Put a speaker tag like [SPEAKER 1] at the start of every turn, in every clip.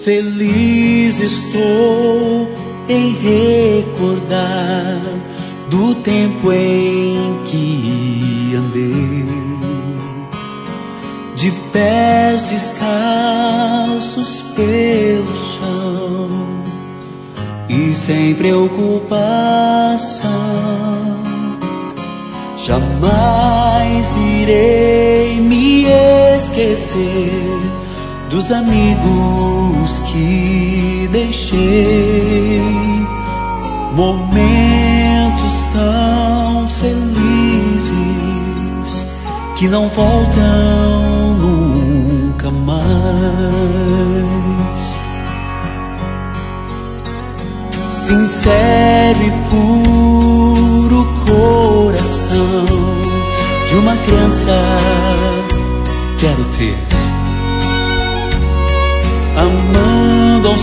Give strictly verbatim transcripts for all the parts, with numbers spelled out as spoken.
[SPEAKER 1] Feliz estou em recordar do tempo em que andei de pés descalços pelo chão e sem preocupação. Jamais irei me esquecer dos amigos que deixei, momentos tão felizes que não voltam nunca mais. Sincero e puro coração de uma criança quero ter, amando ao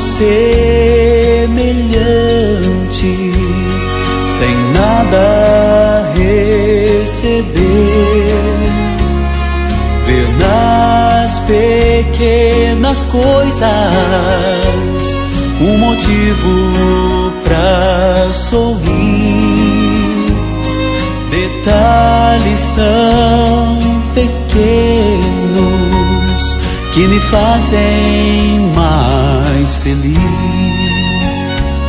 [SPEAKER 1] semelhante, sem nada receber, ver nas pequenas coisas um motivo pra sorrir, detalhes tão pequenos que me fazem mais feliz.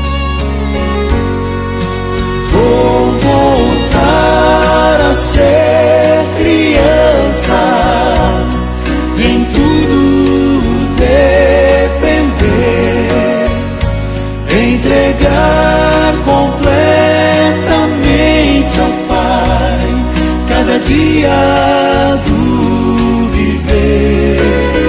[SPEAKER 1] Vou voltar a ser criança e em tudo depender, entregar completamente ao Pai cada dia do viver.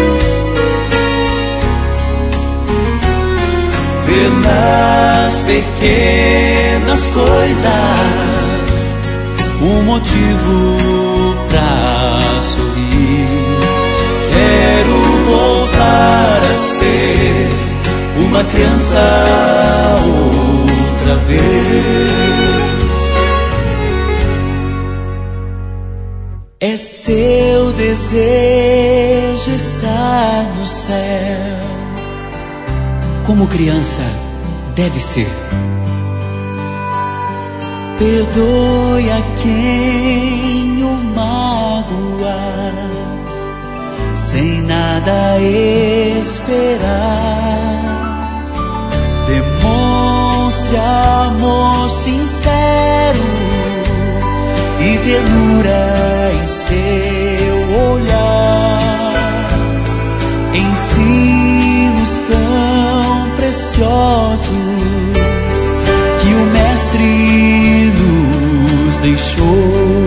[SPEAKER 1] Ver nas pequenas coisas um motivo pra sorrir. Quero voltar a ser uma criança outra vez. É seu desejo estar no céu, como criança deve ser. Perdoe a quem o magoar, sem nada esperar. Demonstre amor sincero e ternura em seu olhar. Ensinos tão preciosos que o Mestre nos deixou.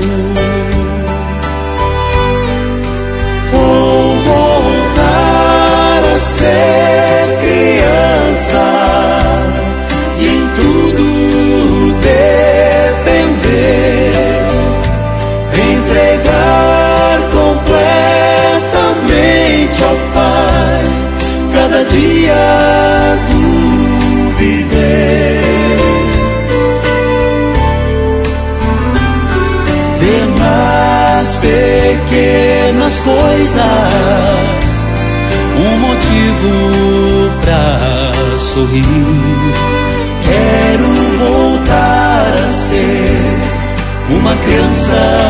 [SPEAKER 1] Vou voltar a ser criança e em tudo depender, entregar completamente ao Pai cada dia do viver. Ver nas pequenas coisas um motivo pra sorrir. Quero voltar a ser uma criança